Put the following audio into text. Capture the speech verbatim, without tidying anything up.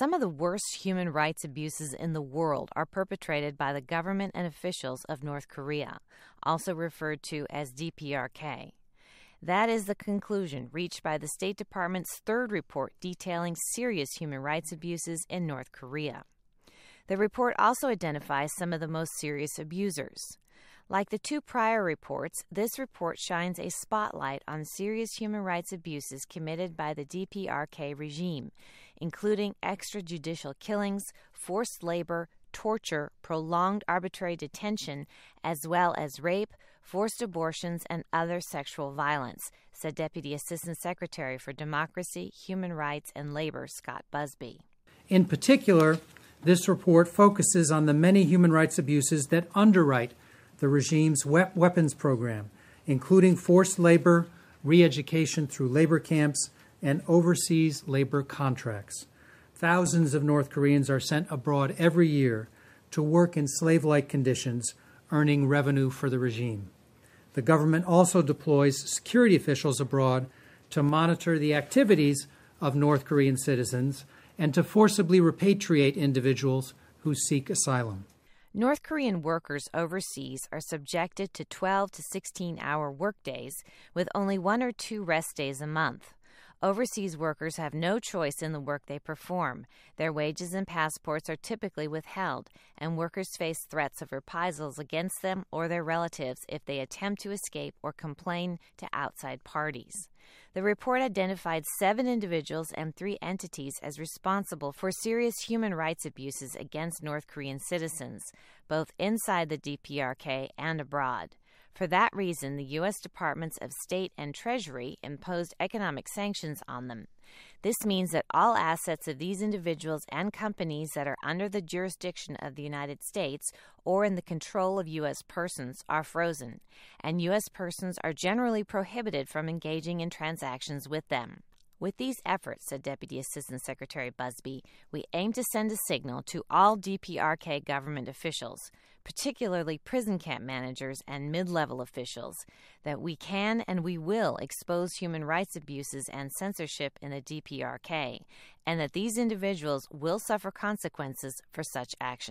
Some of the worst human rights abuses in the world are perpetrated by the government and officials of North Korea, also referred to as D P R K. That is the conclusion reached by the State Department's third report detailing serious human rights abuses in North Korea. The report also identifies some of the most serious abusers. Like the two prior reports, this report shines a spotlight on serious human rights abuses committed by the D P R K regime, including extrajudicial killings, forced labor, torture, prolonged arbitrary detention, as well as rape, forced abortions, and other sexual violence, said Deputy Assistant Secretary for Democracy, Human Rights, and Labor Scott Busby. In particular, this report focuses on the many human rights abuses that underwrite the regime's weapons program, including forced labor, re-education through labor camps, and overseas labor contracts. Thousands of North Koreans are sent abroad every year to work in slave-like conditions, earning revenue for the regime. The government also deploys security officials abroad to monitor the activities of North Korean citizens and to forcibly repatriate individuals who seek asylum. North Korean workers overseas are subjected to twelve to sixteen hour workdays with only one or two rest days a month. Overseas workers have no choice in the work they perform. Their wages and passports are typically withheld, and workers face threats of reprisals against them or their relatives if they attempt to escape or complain to outside parties. The report identified seven individuals and three entities as responsible for serious human rights abuses against North Korean citizens, both inside the D P R K and abroad. For that reason, the U S Departments of State and Treasury imposed economic sanctions on them. This means that all assets of these individuals and companies that are under the jurisdiction of the United States or in the control of U S persons are frozen, and U S persons are generally prohibited from engaging in transactions with them. With these efforts, said Deputy Assistant Secretary Busby, we aim to send a signal to all D P R K government officials, particularly prison camp managers and mid-level officials, that we can and we will expose human rights abuses and censorship in the D P R K, and that these individuals will suffer consequences for such actions.